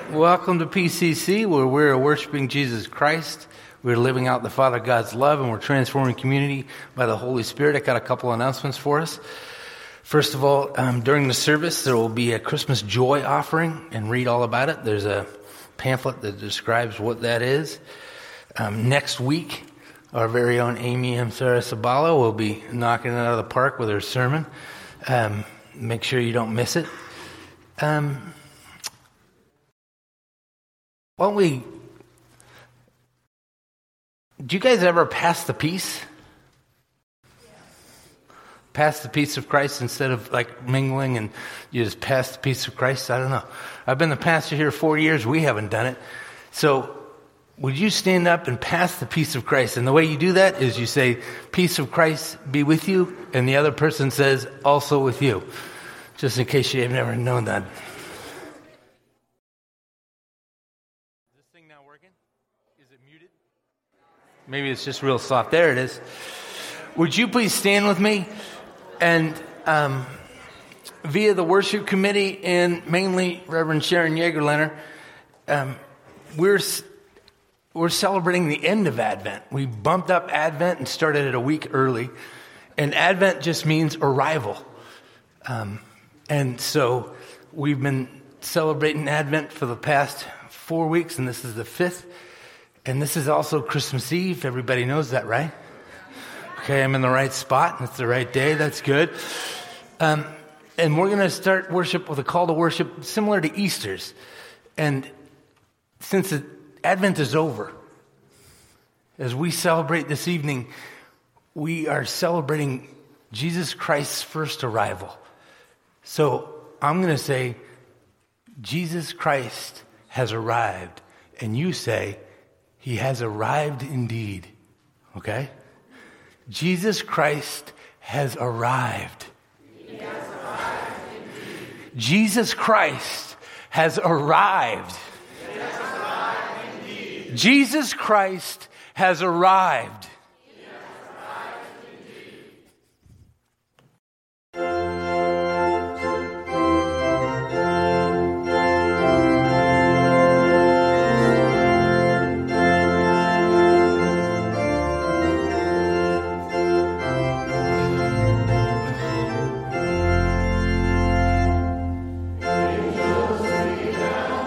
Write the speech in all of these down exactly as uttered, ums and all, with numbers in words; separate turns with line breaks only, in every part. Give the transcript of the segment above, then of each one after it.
Welcome to P C C, where we're worshiping Jesus Christ. We're living out the Father God's love, and we're transforming community by the Holy Spirit. I got a couple announcements for us. First of all, um, during the service, there will be a Christmas joy offering, and read all about it. There's a pamphlet that describes what that is. Um, next week, our very own Amy M. Sarasabala will be knocking it out of the park with her sermon. Um, make sure you don't miss it. Um, why don't we... Do you guys ever pass the peace? Pass the peace of Christ instead of like mingling and you just pass the peace of Christ? I don't know. I've been the pastor here four years. We haven't done it. So would you stand up and pass the peace of Christ? And the way you do that is you say, peace of Christ be with you. And the other person says, also with you. Just in case you have never known that. Is this thing not working? Is it muted? Maybe it's just real soft. There it is. Would you please stand with me? And um, via the worship committee and mainly Reverend Sharon Yeagerlener, um, we're we're celebrating the end of Advent. We bumped up Advent and started it a week early. And Advent just means arrival. Um, and so we've been celebrating Advent for the past four weeks, and this is the fifth. And this is also Christmas Eve. Everybody knows that, right? Okay, I'm in the right spot. It's the right day. That's good. Um, and we're going to start worship with a call to worship similar to Easter's. And since it, Advent is over, as we celebrate this evening, we are celebrating Jesus Christ's first arrival. So I'm going to say, Jesus Christ has arrived. And you say, he has arrived indeed. Okay? Jesus Christ has arrived. He has arrived indeed. Jesus Christ has arrived. He has arrived indeed. Jesus Christ has arrived. He has arrived indeed.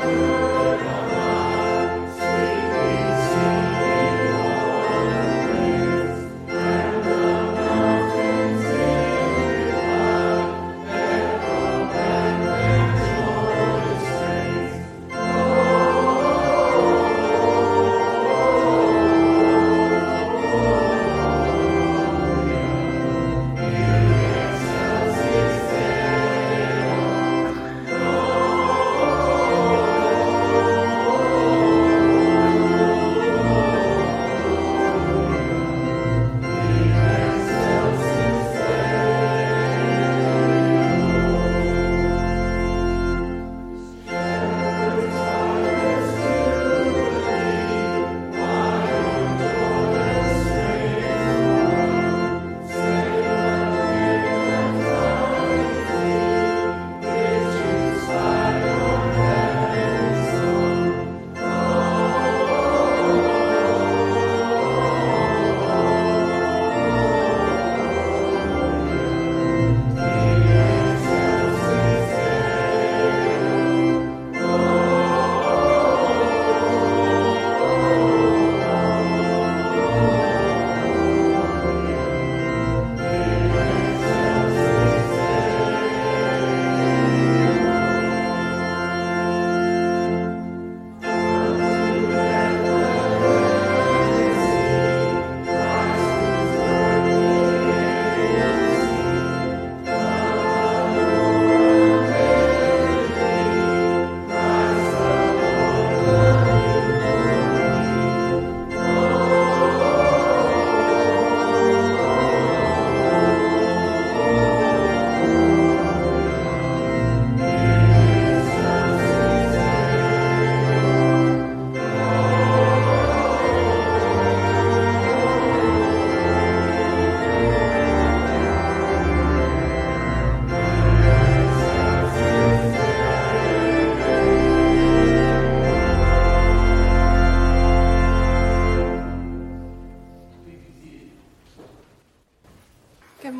Sweet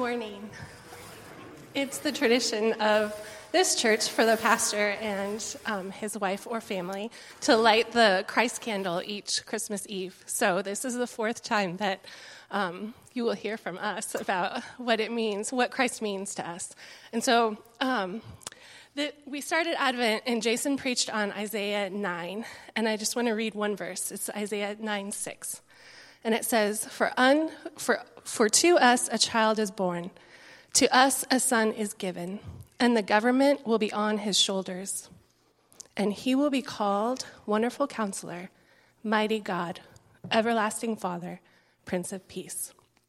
morning. It's the tradition of this church for the pastor and um, his wife or family to light the Christ candle each Christmas Eve. So this is the fourth time that um, you will hear from us about what it means, what Christ means to us. And so um, the, we started Advent, and Jason preached on Isaiah nine, and I just want to read one verse. It's Isaiah nine six. And it says, for, un, for, for to us a child is born, to us a son is given, and the government will be on his shoulders. And he will be called Wonderful Counselor, Mighty God, Everlasting Father, Prince of Peace.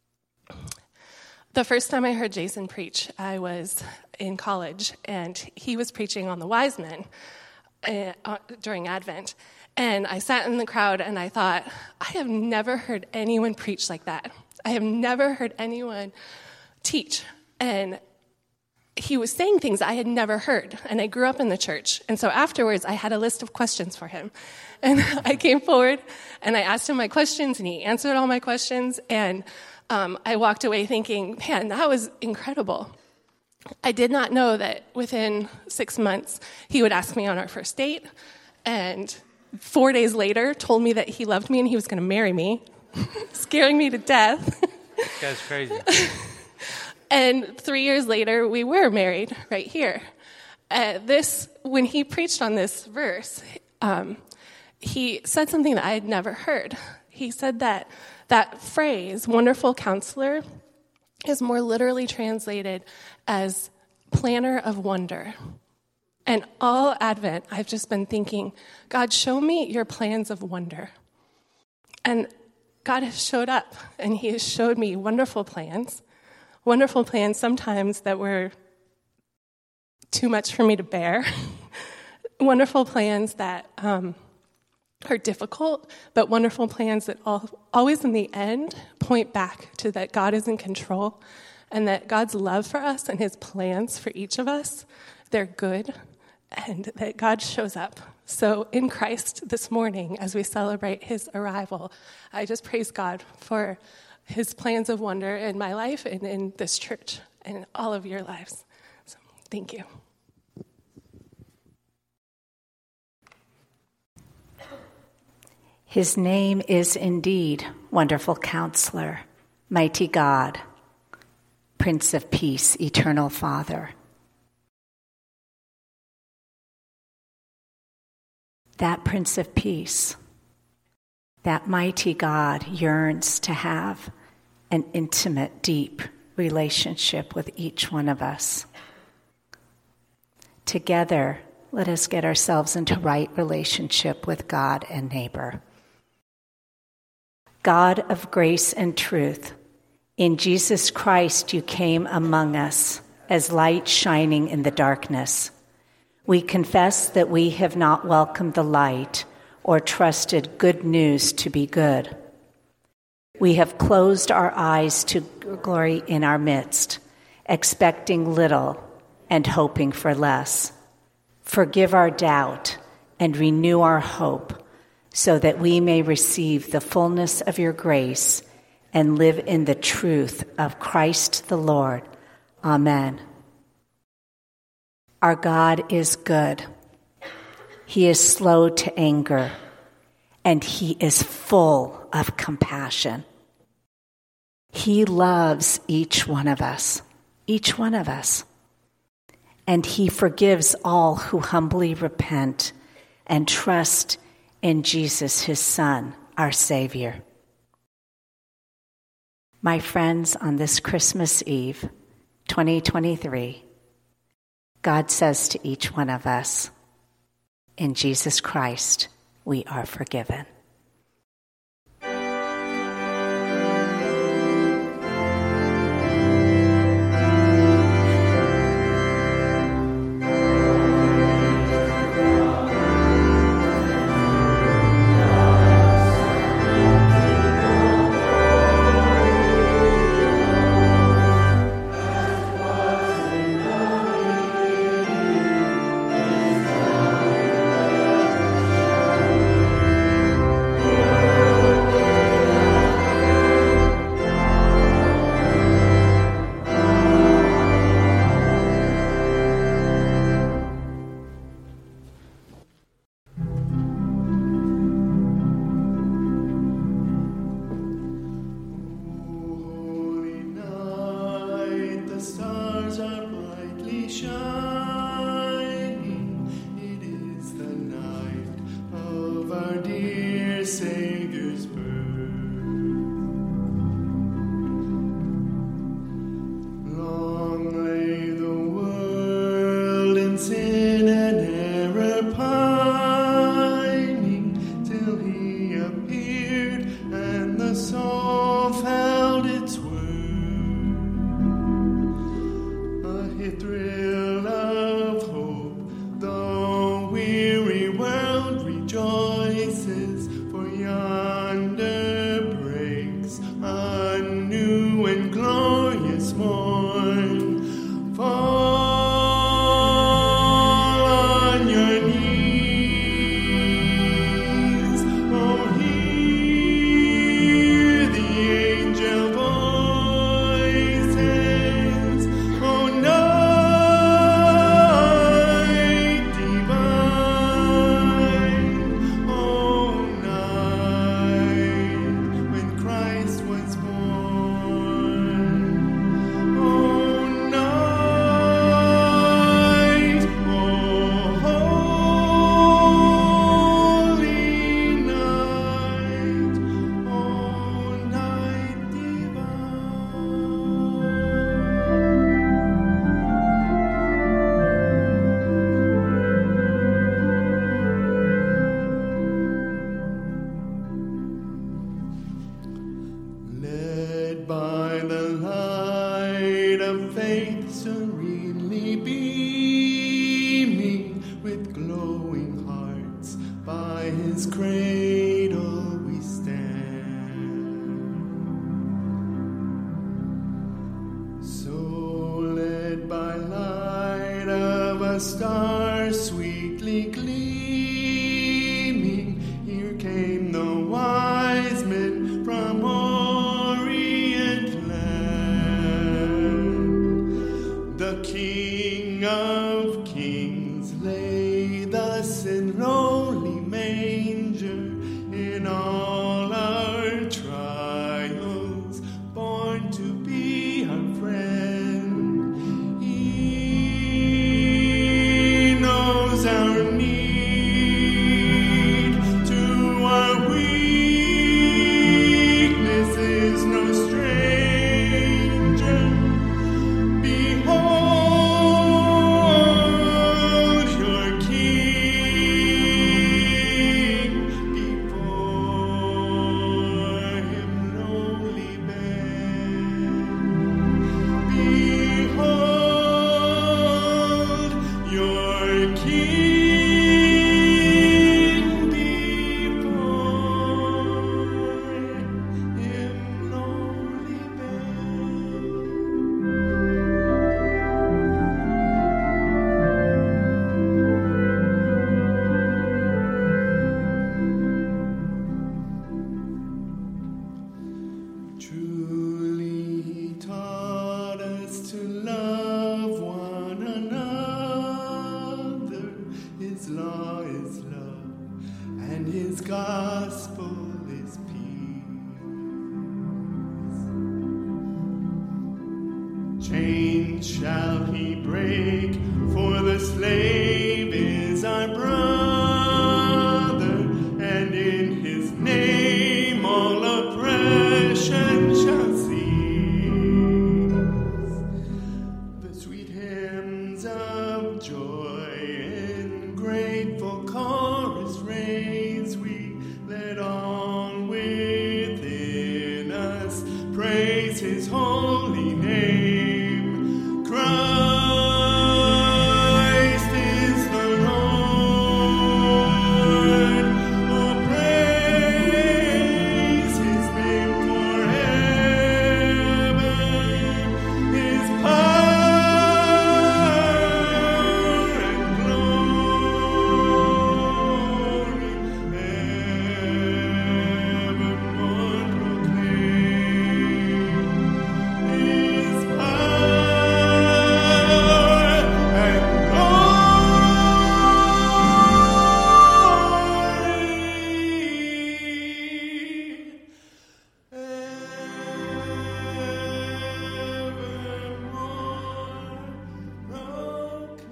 The first time I heard Jason preach, I was in college, and he was preaching on the wise men uh, during Advent. And I sat in the crowd and I thought, I have never heard anyone preach like that. I have never heard anyone teach. And he was saying things I had never heard. And I grew up in the church. And so afterwards, I had a list of questions for him. And I came forward and I asked him my questions, and he answered all my questions. And um, I walked away thinking, man, that was incredible. I did not know that within six months, he would ask me on our first date. And Four days later, told me that he loved me and he was going to marry me, scaring me to death.
This guy's crazy.
And three years later, we were married right here. Uh, this, when he preached on this verse, um, he said something that I had never heard. He said that that phrase, Wonderful Counselor, is more literally translated as planner of wonder. And all Advent, I've just been thinking, God, show me your plans of wonder. And God has showed up, and he has showed me wonderful plans, wonderful plans sometimes that were too much for me to bear, wonderful plans that um, are difficult, but wonderful plans that all, always in the end point back to that God is in control, and that God's love for us and his plans for each of us, they're good, and that God shows up. So in Christ this morning, as we celebrate his arrival, I just praise God for his plans of wonder in my life and in this church and in all of your lives. So thank you.
His name is indeed Wonderful Counselor, Mighty God, Prince of Peace, Eternal Father. That Prince of Peace, that mighty God yearns to have an intimate, deep relationship with each one of us. Together, let us get ourselves into right relationship with God and neighbor. God of grace and truth, in Jesus Christ you came among us as light shining in the darkness. We confess that we have not welcomed the light or trusted good news to be good. We have closed our eyes to glory in our midst, expecting little and hoping for less. Forgive our doubt and renew our hope so that we may receive the fullness of your grace and live in the truth of Christ the Lord. Amen. Our God is good. He is slow to anger, and he is full of compassion. He loves each one of us, each one of us. And he forgives all who humbly repent and trust in Jesus, his Son, our Savior. My friends, on this Christmas Eve, twenty twenty-three, God says to each one of us, in Jesus Christ, we are forgiven.
faith serenely beaming, with glowing hearts by his cradle we stand. So led by light of a star sweetly gleaming, here came the wise men from Orient land. The King of Kings lay thus in lowly manger, in all our trials, born to be our friend. He knows our need, to our weakness is no stranger. Behold your King, before him lowly bend. Behold your King, before him lowly bend. Truly he taught us to love one another. His law is love, and his gospel is peace. Chains shall he break, for the slave is our brother, and in his name all oppression shall cease. The sweet hymns of joy in grateful chorus raise we, let all within us praise his holy name. Christ is the Lord. Oh, praise his name forever. His power and glory evermore proclaim. His power and glory evermore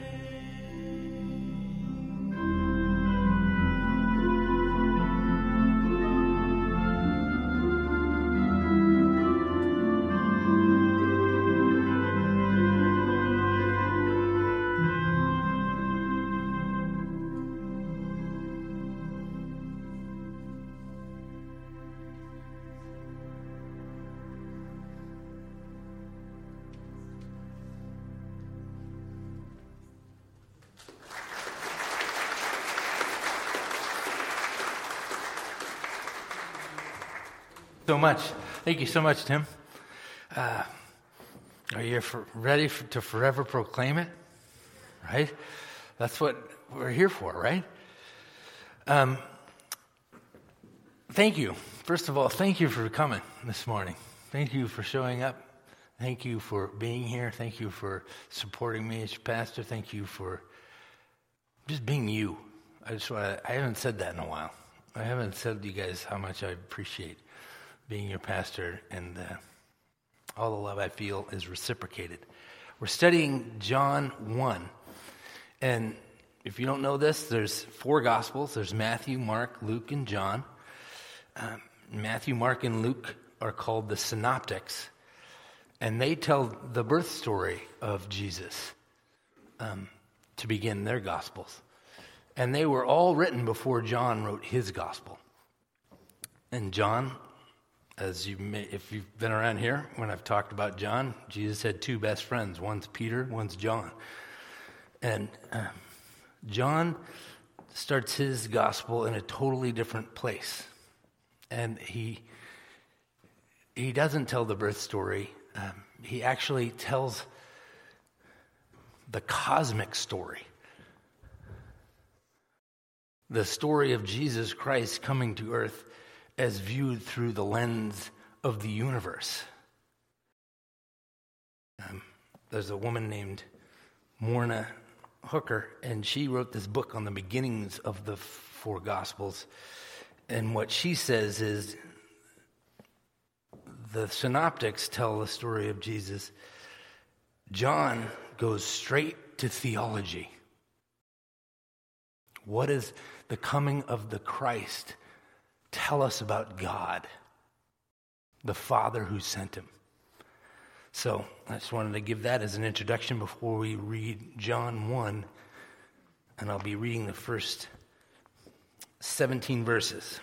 So much. Thank you so much, Tim. Uh, are you for, ready for, to forever proclaim it? Right? That's what we're here for, right? Um, thank you. First of all, thank you for coming this morning. Thank you for showing up. Thank you for being here. Thank you for supporting me as your pastor. Thank you for just being you. I just want to, I haven't said that in a while. I haven't said to you guys how much I appreciate being your pastor, and uh, all the love I feel is reciprocated. We're studying John one, and if you don't know this, there's four Gospels. There's Matthew, Mark, Luke, and John. Um, Matthew, Mark, and Luke are called the Synoptics, and they tell the birth story of Jesus um, to begin their Gospels. And they were all written before John wrote his Gospel. And John as you may, if you've been around here, when I've talked about John, Jesus had two best friends. One's Peter, one's John. And uh, John starts his gospel in a totally different place. And he he doesn't tell the birth story. Um, he actually tells the cosmic story. The story of Jesus Christ coming to earth as viewed through the lens of the universe. Um, there's a woman named Morna Hooker, and she wrote this book on the beginnings of the four Gospels. And what she says is the synoptics tell the story of Jesus. John goes straight to theology. What does the coming of the Christ tell us about God, the Father who sent him? So I just wanted to give that as an introduction before we read John one, and I'll be reading the first seventeen verses.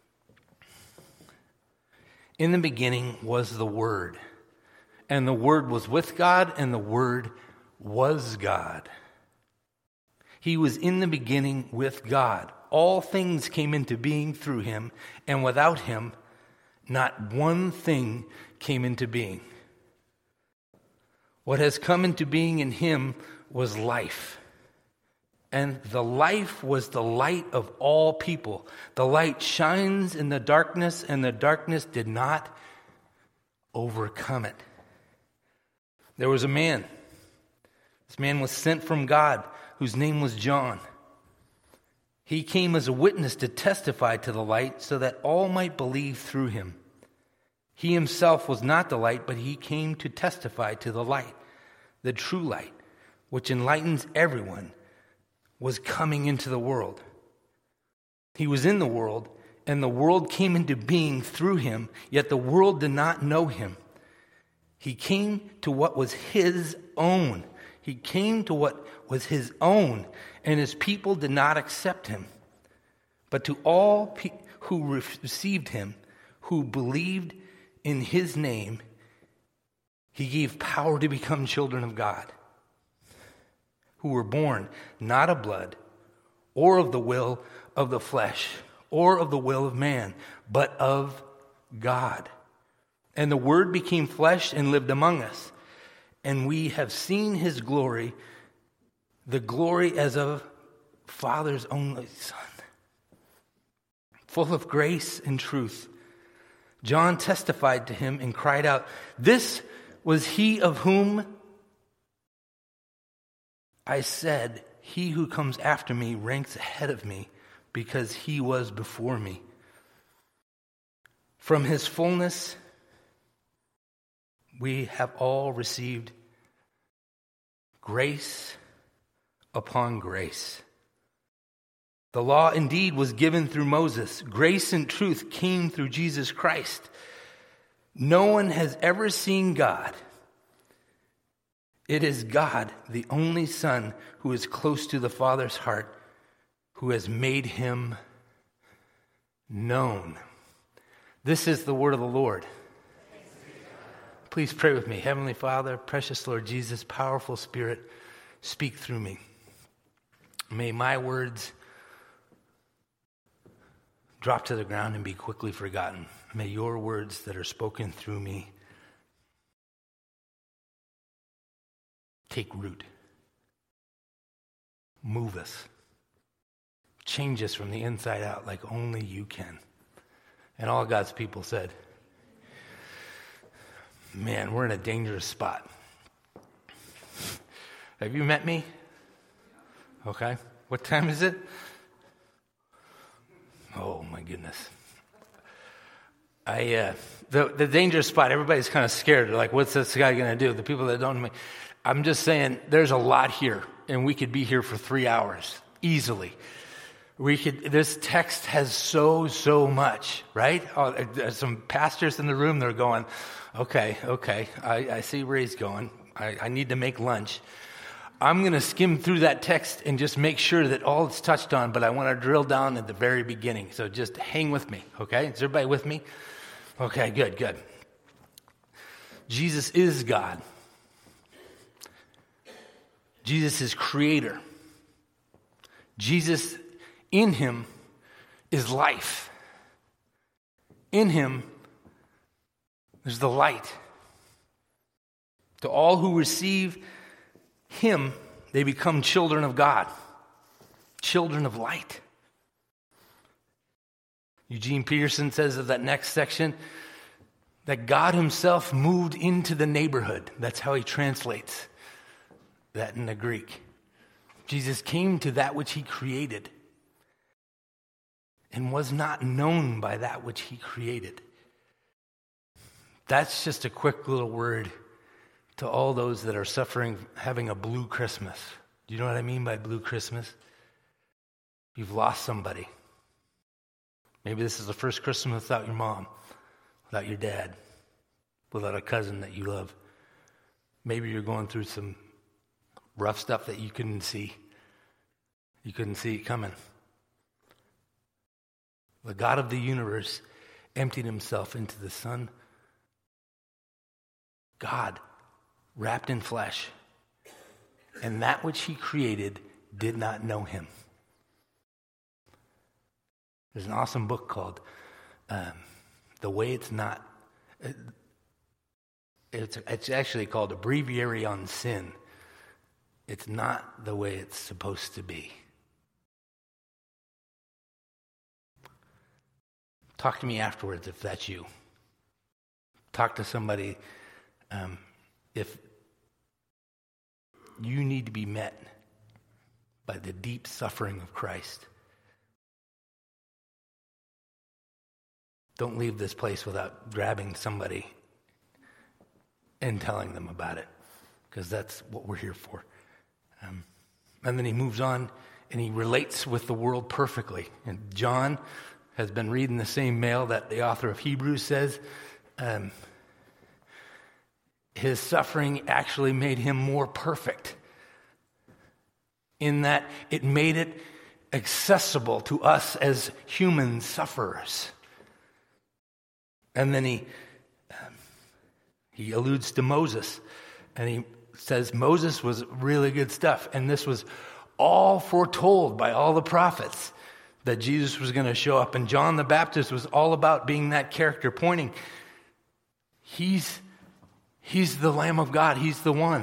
In the beginning was the Word, and the Word was with God, and the Word was God. He was in the beginning with God. All things came into being through him, and without him, not one thing came into being. What has come into being in him was life. And the life was the light of all people. The light shines in the darkness, and the darkness did not overcome it. There was a man. This man was sent from God, whose name was John. He came as a witness to testify to the light, so that all might believe through him. He himself was not the light, but he came to testify to the light. The true light, which enlightens everyone, was coming into the world. He was in the world, and the world came into being through him, yet the world did not know him. He came to what was his own. He came to what was his own, and his people did not accept him. But to all pe- who received him, who believed in his name, he gave power to become children of God, who were born not of blood, or of the will of the flesh, or of the will of man, but of God. And the Word became flesh and lived among us. And we have seen his glory, the glory as of Father's only Son, full of grace and truth. John testified to him and cried out, "This was he of whom I said, he who comes after me ranks ahead of me, because he was before me." From his fullness we have all received grace upon grace. The law indeed was given through Moses. Grace and truth came through Jesus Christ. No one has ever seen God. It is God, the only Son, who is close to the Father's heart, who has made him known. This is the word of the Lord. Please pray with me. Heavenly Father, precious Lord Jesus, powerful Spirit, speak through me. May my words drop to the ground and be quickly forgotten. May your words that are spoken through me take root. Move us. Change us from the inside out like only you can. And all God's people said, man, we're in a dangerous spot. Have you met me? Okay. What time is it? Oh, my goodness. I uh, the, the dangerous spot, everybody's kind of scared. They're like, what's this guy going to do? The people that don't know me. I'm just saying there's a lot here, and we could be here for three hours easily. We could. This text has so, so much, right? Oh, there's some pastors in the room that are going, okay, okay, I, I see where he's going. I, I need to make lunch. I'm going to skim through that text and just make sure that all it's touched on, but I want to drill down at the very beginning. So just hang with me, okay? Is everybody with me? Okay, good, good. Jesus is God. Jesus is creator. Jesus, in him, is life. In him, there's the light. To all who receive him, they become children of God, children of light. Eugene Peterson says of that next section that God himself moved into the neighborhood. That's how he translates that in the Greek. Jesus came to that which he created and was not known by that which he created. That's just a quick little word to all those that are suffering, having a blue Christmas. Do you know what I mean by blue Christmas? You've lost somebody. Maybe this is the first Christmas without your mom, without your dad, without a cousin that you love. Maybe you're going through some rough stuff that you couldn't see. You couldn't see it coming. The God of the universe emptied himself into the Son. God, wrapped in flesh. And that which he created did not know him. There's an awesome book called um, The Way It's Not. It, it's, it's actually called A Breviary on Sin. It's not the way it's supposed to be. Talk to me afterwards if that's you. Talk to somebody um, if you need to be met by the deep suffering of Christ. Don't leave this place without grabbing somebody and telling them about it, because that's what we're here for. Um, and then he moves on and he relates with the world perfectly. And John has been reading the same mail that the author of Hebrews says. Um, his suffering actually made him more perfect, in that it made it accessible to us as human sufferers. And then he um, he alludes to Moses, and he says Moses was really good stuff, and this was all foretold by all the prophets that Jesus was going to show up. And John the Baptist was all about being that character, pointing, he's he's the Lamb of God, he's the one.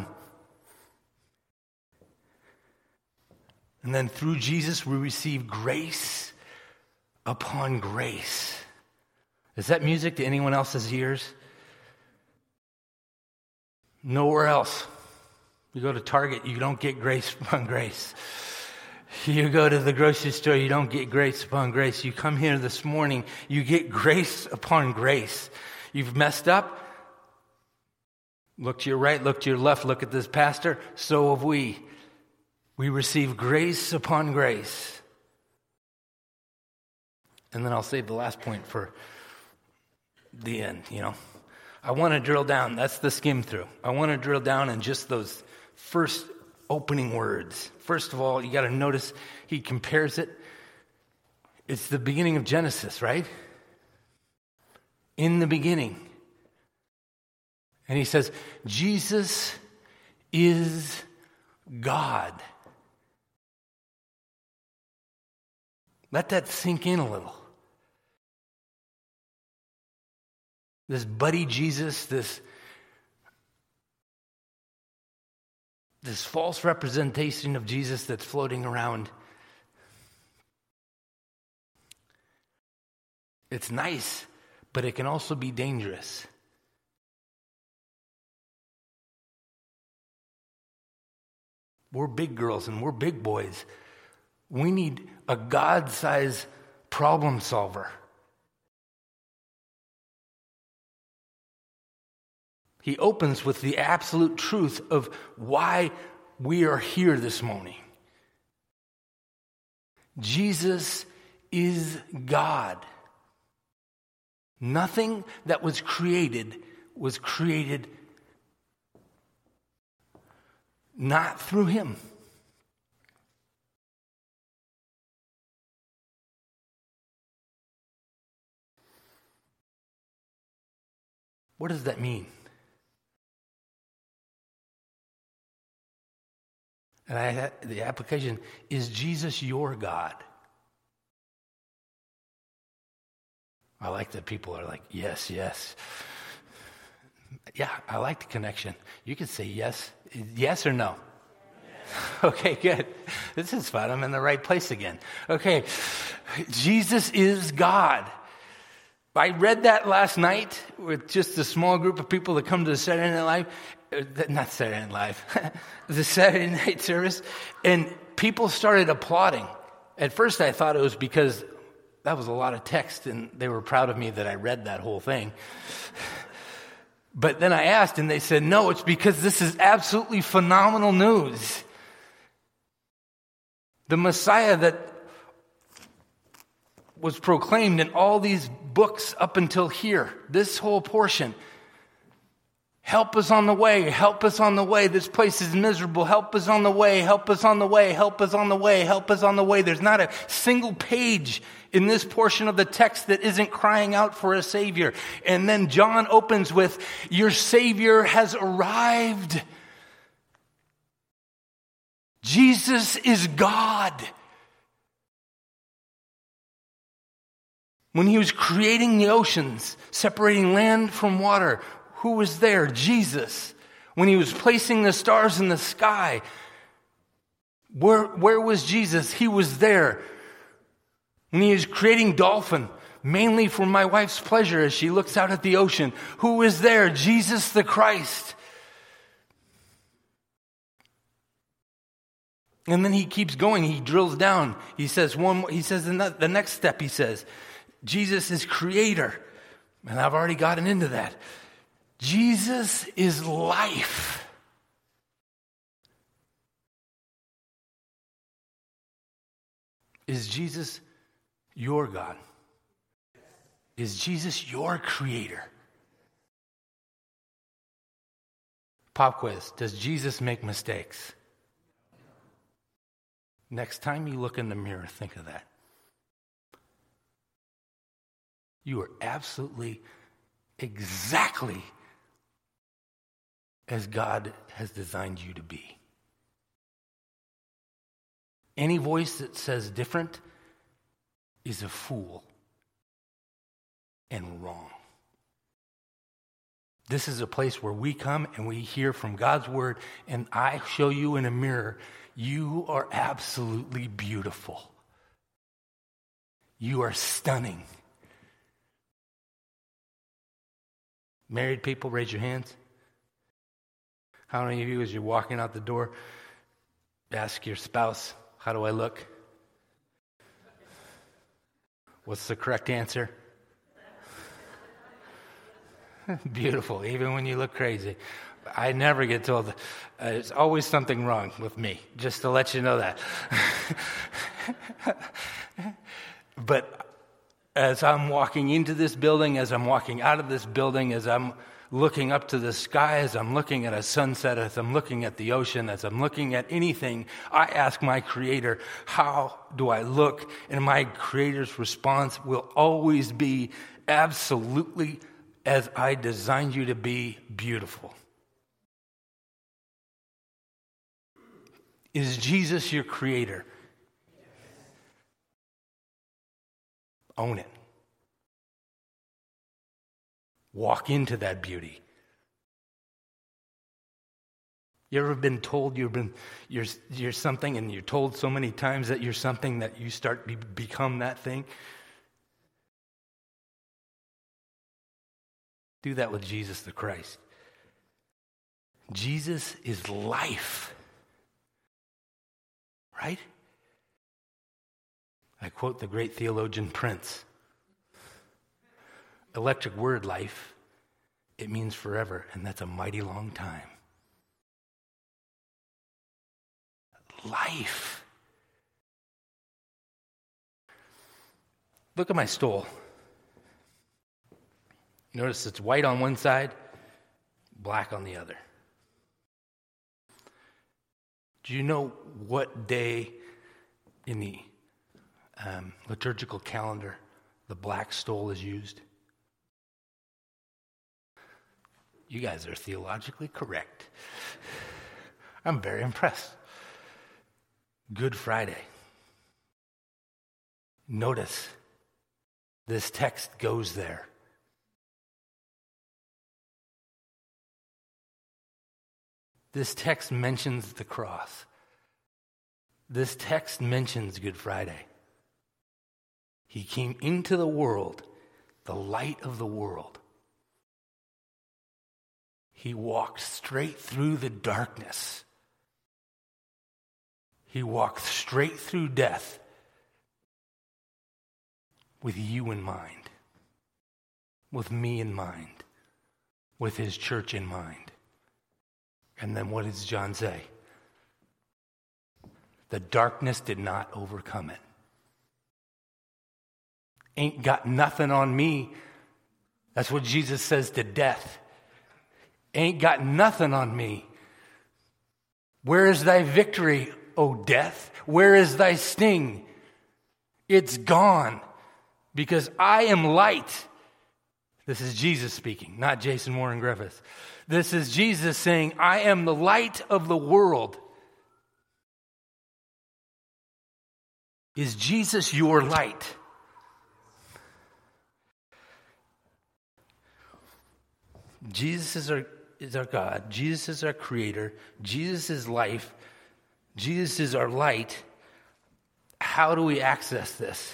And then through Jesus we receive grace upon grace. Is that music to anyone else's ears? Nowhere else. You go to Target, you don't get grace upon grace. You go to the grocery store, you don't get grace upon grace. You come here this morning, you get grace upon grace. You've messed up. Look to your right, look to your left, look at this pastor. So have we. We receive grace upon grace. And then I'll save the last point for the end, you know. I want to drill down. That's the skim through. I want to drill down in just those first opening words. First of all, you got to notice he compares it. It's the beginning of Genesis, right? In the beginning. And he says, Jesus is God. Let that sink in a little. This buddy Jesus, this, this false representation of Jesus that's floating around. It's nice, but it can also be dangerous. We're big girls and we're big boys. We need a God-sized problem solver. He opens with the absolute truth of why we are here this morning. Jesus is God. Nothing that was created was created not through him. What does that mean? And I, the application, is Jesus your God? I like that people are like, yes, yes. Yeah, I like the connection. You can say yes. Yes or no? Yes. Okay, good. This is fun. I'm in the right place again. Okay, Jesus is God. I read that last night with just a small group of people that come to the Saturday Night Live. Not Saturday Night Live. The Saturday night service. And people started applauding. At first I thought it was because that was a lot of text and they were proud of me that I read that whole thing. But then I asked and they said, no, it's because this is absolutely phenomenal news. The Messiah that was proclaimed in all these books up until here, this whole portion. Help us on the way, help us on the way. This place is miserable. Help us on the way, help us on the way, help us on the way, help us on the way. There's not a single page in this portion of the text that isn't crying out for a Savior. And then John opens with, your Savior has arrived. Jesus is God. When he was creating the oceans, separating land from water, who was there? Jesus. When he was placing the stars in the sky, where, where was Jesus? He was there. When he was creating dolphin, mainly for my wife's pleasure as she looks out at the ocean, who was there? Jesus the Christ. And then he keeps going. He drills down. He says one. He says the, the next step. He says, Jesus is creator. And I've already gotten into that. Jesus is life. Is Jesus your God? Is Jesus your creator? Pop quiz. Does Jesus make mistakes? Next time you look in the mirror, think of that. You are absolutely, exactly as God has designed you to be. Any voice that says different is a fool and wrong. This is a place where we come and we hear from God's word, and I show you in a mirror, you are absolutely beautiful. You are stunning. Married people, raise your hands. How many of you, as you're walking out the door, ask your spouse, how do I look? What's the correct answer? Beautiful, even when you look crazy. I never get told. Uh, there's always something wrong with me, just to let you know that. But as I'm walking into this building, as I'm walking out of this building, as I'm looking up to the sky, as I'm looking at a sunset, as I'm looking at the ocean, as I'm looking at anything, I ask my Creator, how do I look? And my Creator's response will always be absolutely as I designed you to be, beautiful. Is Jesus your Creator? Own it. Walk into that beauty. You ever been told you've been you're you're something, and you're told so many times that you're something that you start be, become that thing? Do that with Jesus the Christ. Jesus is life. Right? I quote the great theologian Prince. Electric word, life, it means forever, and that's a mighty long time. Life. Look at my stole. Notice it's white on one side, black on the other. Do you know what day in the um, liturgical calendar the black stole is used? You guys are theologically correct. I'm very impressed. Good Friday. Notice this text goes there. This text mentions the cross. This text mentions Good Friday. He came into the world, the light of the world. He walked straight through the darkness. He walked straight through death with you in mind, with me in mind, with his church in mind. And then what does John say? The darkness did not overcome it. Ain't got nothing on me. That's what Jesus says to death. Ain't got nothing on me. Where is thy victory, O death? Where is thy sting? It's gone, because I am light. This is Jesus speaking, not Jason Warren Griffiths. This is Jesus saying, I am the light of the world. Is Jesus your light? Jesus is our, is our God. Jesus is our creator. Jesus is life. Jesus is our light. How do we access this?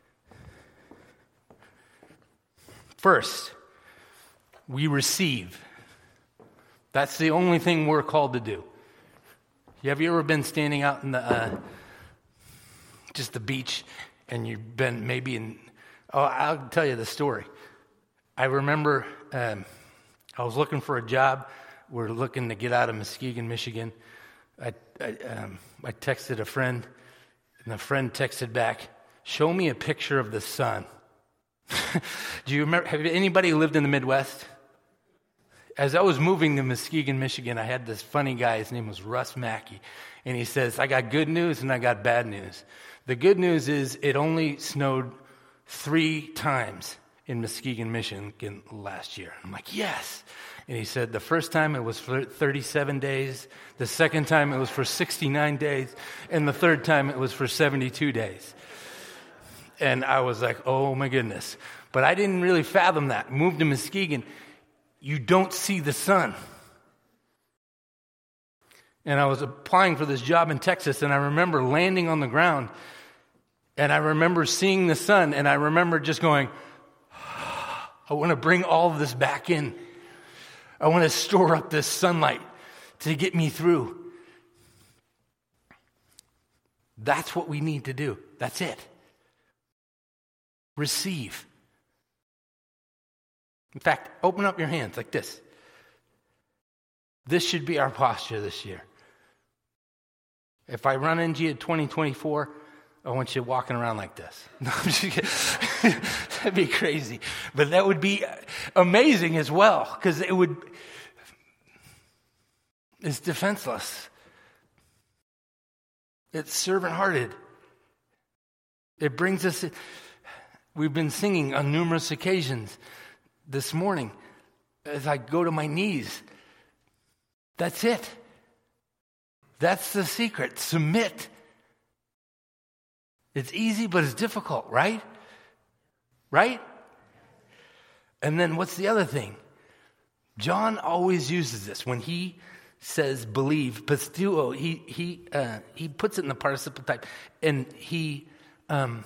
First, we receive. That's the only thing we're called to do. Have you ever been standing out in the uh, just the beach, and you've been maybe in? Oh, I'll tell you the story. I remember um, I was looking for a job. We're looking to get out of Muskegon, Michigan. I I, um, I texted a friend, and the friend texted back, "Show me a picture of the sun." Do you remember? Have anybody lived in the Midwest? As I was moving to Muskegon, Michigan, I had this funny guy. His name was Russ Mackey. And he says, I got good news and I got bad news. The good news is it only snowed three times in Muskegon, Michigan last year. I'm like, yes. And he said the first time it was for thirty-seven days. The second time it was for sixty-nine days. And the third time it was for seventy-two days. And I was like, oh my goodness. But I didn't really fathom that. Moved to Muskegon. You don't see the sun. And I was applying for this job in Texas, and I remember landing on the ground, and I remember seeing the sun, and I remember just going, I want to bring all of this back in. I want to store up this sunlight to get me through. That's what we need to do. That's it. Receive. In fact, open up your hands like this. This should be our posture this year. If I run into you in twenty twenty-four, I want you walking around like this. No, I'm just kidding. That'd be crazy. But that would be amazing as well, because it would, it's defenseless. It's servant-hearted. It brings us, we've been singing on numerous occasions this morning as I go to my knees. That's it. That's the secret. Submit. It's easy, but it's difficult, right? Right? And then what's the other thing? John always uses this when he says believe, pistuo, he he uh, he puts it in the participle type, and he um,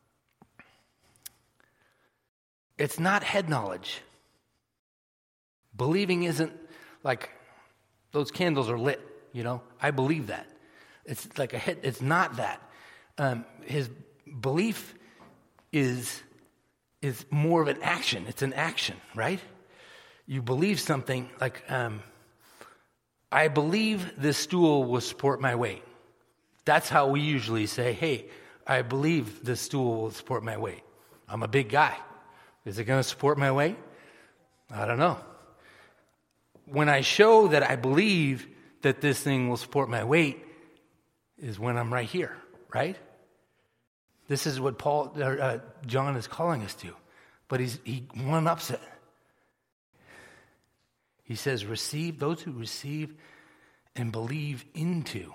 it's not head knowledge. Believing isn't like those candles are lit, you know. I believe that. It's like a head. It's not that. Um, his belief is is more of an action. It's an action, right? You believe something like, um, I believe this stool will support my weight. That's how we usually say, hey, I believe this stool will support my weight. I'm a big guy. Is it going to support my weight? I don't know. When I show that I believe that this thing will support my weight is when I'm right here, right? This is what Paul, uh, John is calling us to. But he's, he one-ups it. He says, receive, those who receive and believe into.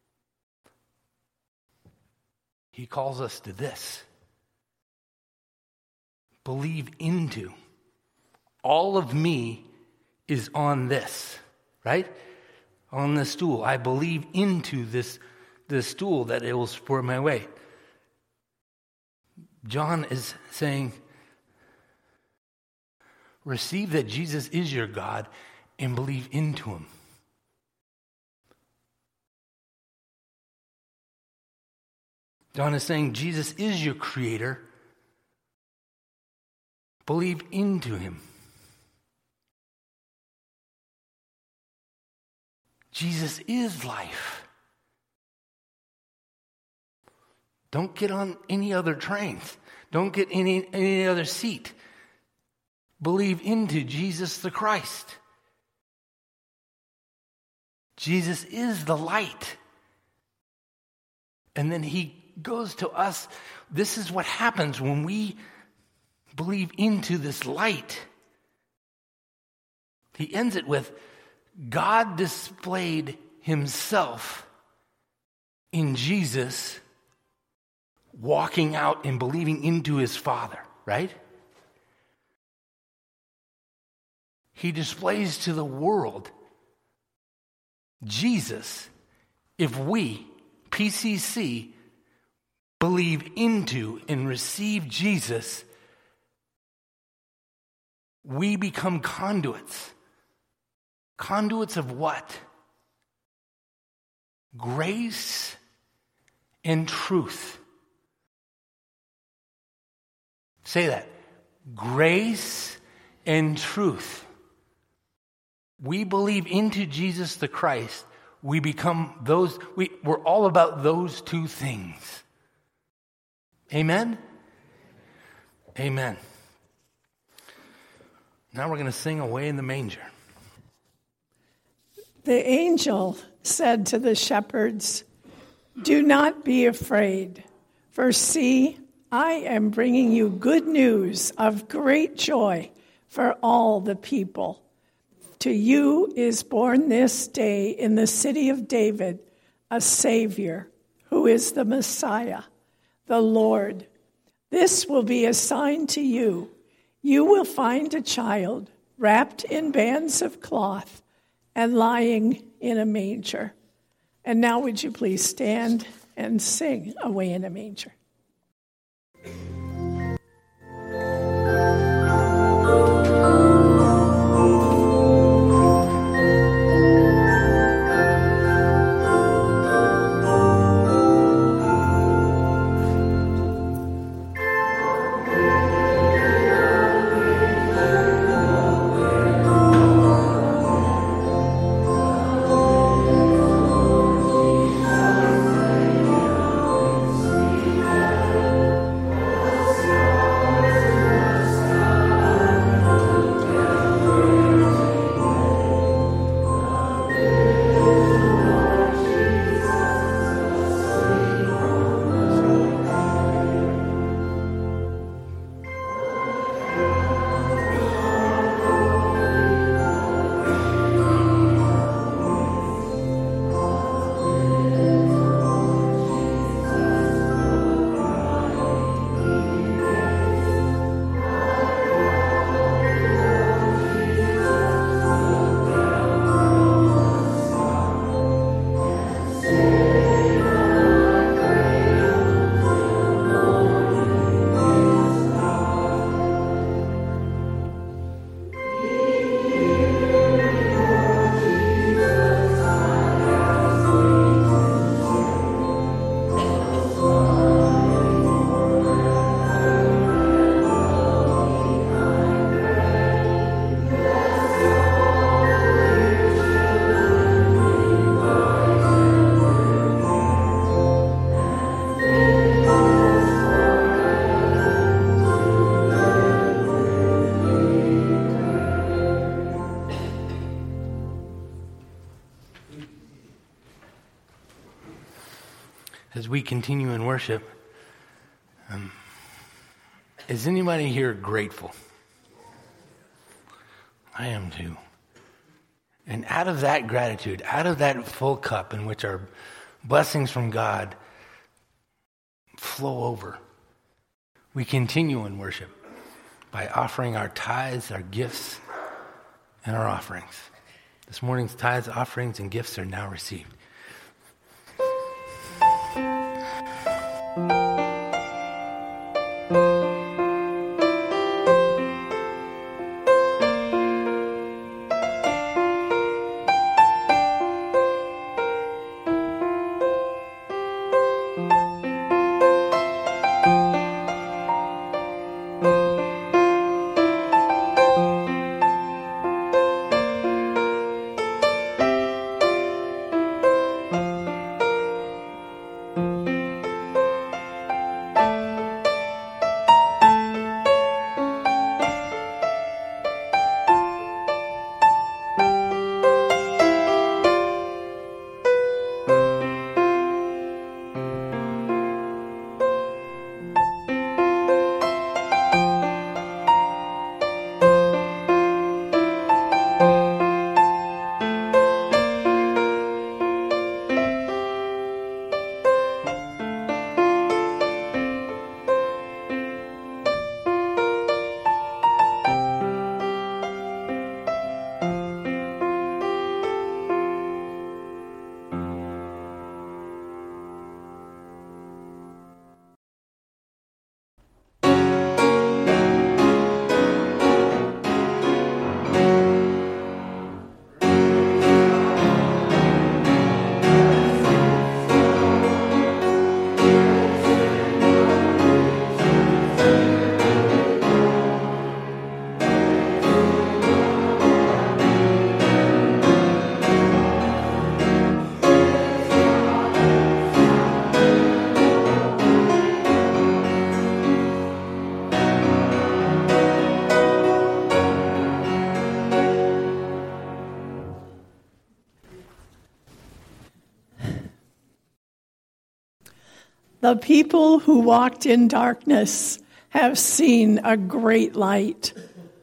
He calls us to this. Believe into. All of me is on this, right? On the stool. I believe into this, this stool that it will support my weight. John is saying, receive that Jesus is your God and believe into him. John is saying Jesus is your creator. Believe into him. Jesus is life. Don't get on any other trains. Don't get any any other seat. Believe into Jesus the Christ. Jesus is the light. And then he goes to us. This is what happens when we believe into this light. He ends it with, God displayed himself in Jesus walking out and believing into his Father, right? He displays to the world Jesus if we, P C C, believe into and receive Jesus. We become conduits. Conduits of what? Grace and truth. Say that. Grace and truth. We believe into Jesus the Christ. We become those, we, we're all about those two things. Amen? Amen. Now we're going to sing Away in the Manger.
The angel said to the shepherds, do not be afraid, for see, I am bringing you good news of great joy for all the people. To you is born this day in the city of David a Savior, who is the Messiah, the Lord. This will be a sign to you. You will find a child wrapped in bands of cloth and lying in a manger. And now would you please stand and sing Away in a Manger.
As we continue in worship, um, is anybody here grateful? I am too. And out of that gratitude, out of that full cup in which our blessings from God flow over, we continue in worship by offering our tithes, our gifts, and our offerings. This morning's tithes, offerings, and gifts are now received.
The people who walked in darkness have seen a great light.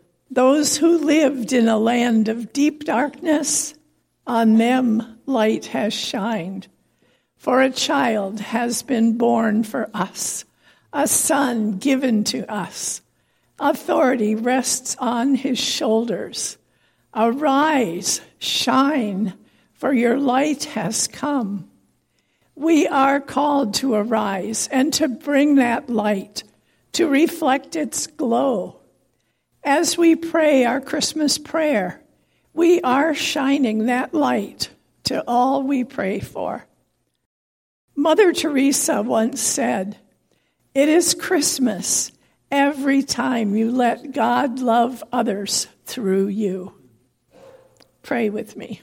Those who lived in a land of deep darkness, on them light has shined. For a child has been born for us, a son given to us. Authority rests on his shoulders. Arise, shine, for your light has come. We are called to arise and to bring that light, to reflect its glow. As we pray our Christmas prayer, we are shining that light to all we pray for. Mother Teresa once said, "It is Christmas every time you let God love others through you." Pray with me.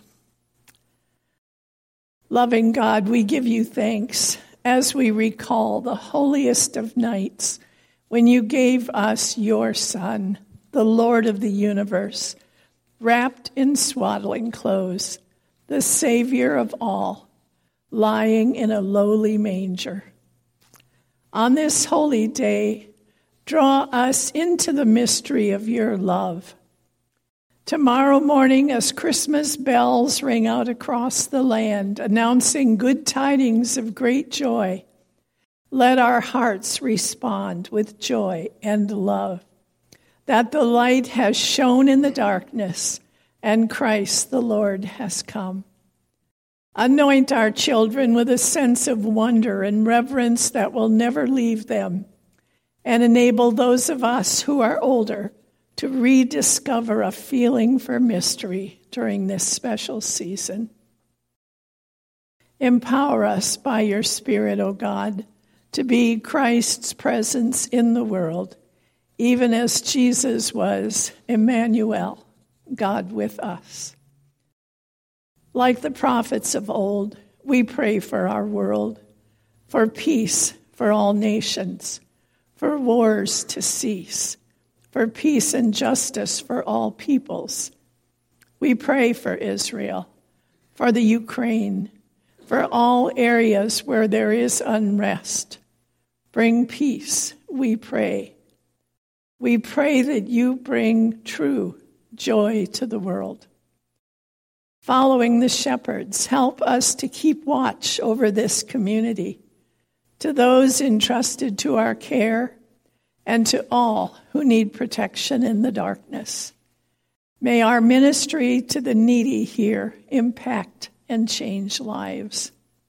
Loving God, we give you thanks as we recall the holiest of nights when you gave us your Son, the Lord of the universe, wrapped in swaddling clothes, the Savior of all, lying in a lowly manger. On this holy day, draw us into the mystery of your love. Tomorrow morning, as Christmas bells ring out across the land, announcing good tidings of great joy, let our hearts respond with joy and love, that the light has shone in the darkness and Christ the Lord has come. Anoint our children with a sense of wonder and reverence that will never leave them, and enable those of us who are older to rediscover a feeling for mystery during this special season. Empower us by your Spirit, O God, to be Christ's presence in the world, even as Jesus was Emmanuel, God with us. Like the prophets of old, we pray for our world, for peace for all nations, for wars to cease, for peace and justice for all peoples. We pray for Israel, for the Ukraine, for all areas where there is unrest. Bring peace, we pray. We pray that you bring true joy to the world. Following the shepherds, help us to keep watch over this community, to those entrusted to our care, and to all who need protection in the darkness. May our ministry to the needy here impact and change lives.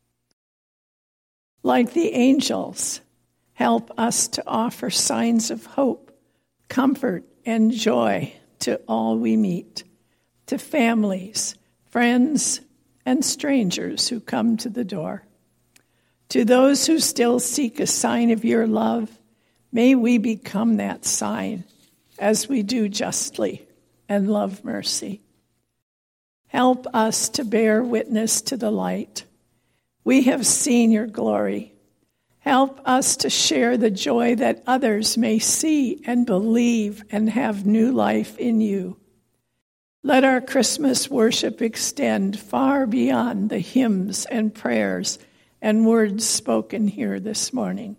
Like the angels, help us to offer signs of hope, comfort, and joy to all we meet, to families, friends, and strangers who come to the door. To those who still seek a sign of your love, may we become that sign as we do justly and love mercy. Help us to bear witness to the light. We have seen your glory. Help us to share the joy that others may see and believe and have new life in you. Let our Christmas worship extend far beyond the hymns and prayers and words spoken here this morning.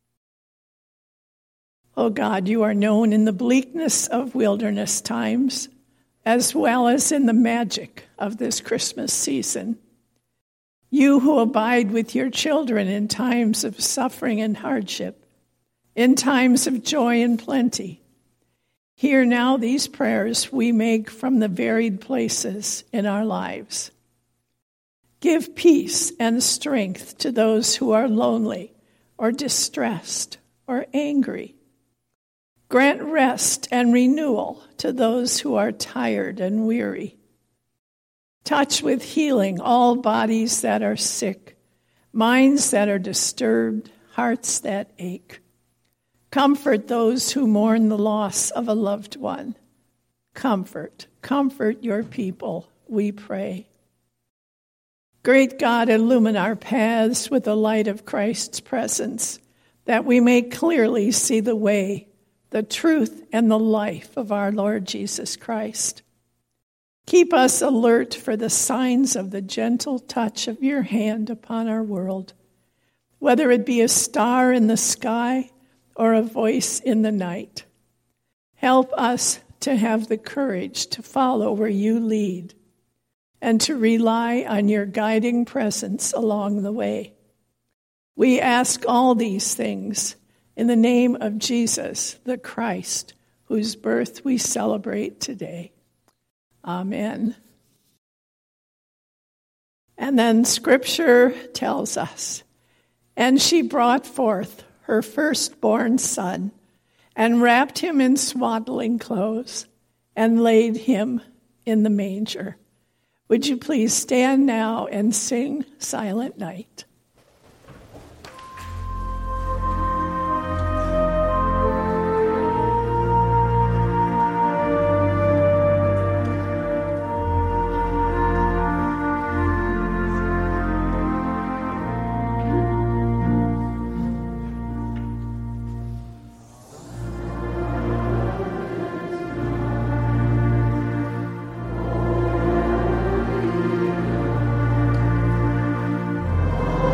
Oh God, you are known in the bleakness of wilderness times, as well as in the magic of this Christmas season. You who abide with your children in times of suffering and hardship, in times of joy and plenty. Hear now these prayers we make from the varied places in our lives. Give peace and strength to those who are lonely or distressed or angry. Grant rest and renewal to those who are tired and weary. Touch with healing all bodies that are sick, minds that are disturbed, hearts that ache. Comfort those who mourn the loss of a loved one. Comfort, comfort your people, we pray. Great God, illumine our paths with the light of Christ's presence, that we may clearly see the way, the truth, and the life of our Lord Jesus Christ. Keep us alert for the signs of the gentle touch of your hand upon our world, whether it be a star in the sky or a voice in the night. Help us to have the courage to follow where you lead and to rely on your guiding presence along the way. We ask all these things in the name of Jesus, the Christ, whose birth we celebrate today. Amen. And then Scripture tells us, and she brought forth her firstborn son, and wrapped him in swaddling clothes, and laid him in the manger. Would you please stand now and sing Silent Night?
Oh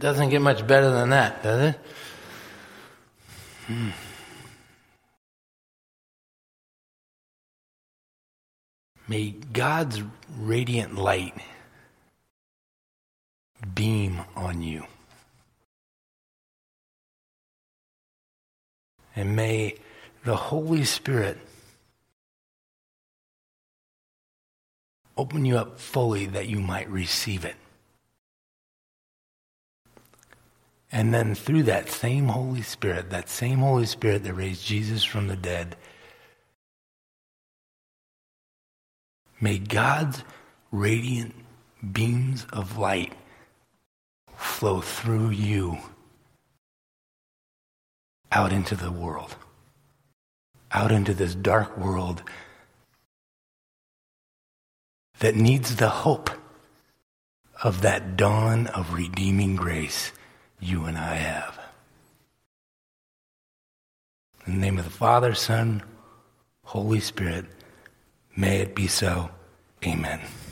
Doesn't get much better than that, does it? Hmm. May God's radiant light beam on you. And may the Holy Spirit open you up fully that you might receive it. And then through that same Holy Spirit, that same Holy Spirit that raised Jesus from the dead, may God's radiant beams of light flow through you out into the world, out into this dark world that needs the hope of that dawn of redeeming grace you and I have. In the name of the Father, Son, Holy Spirit, may it be so. Amen.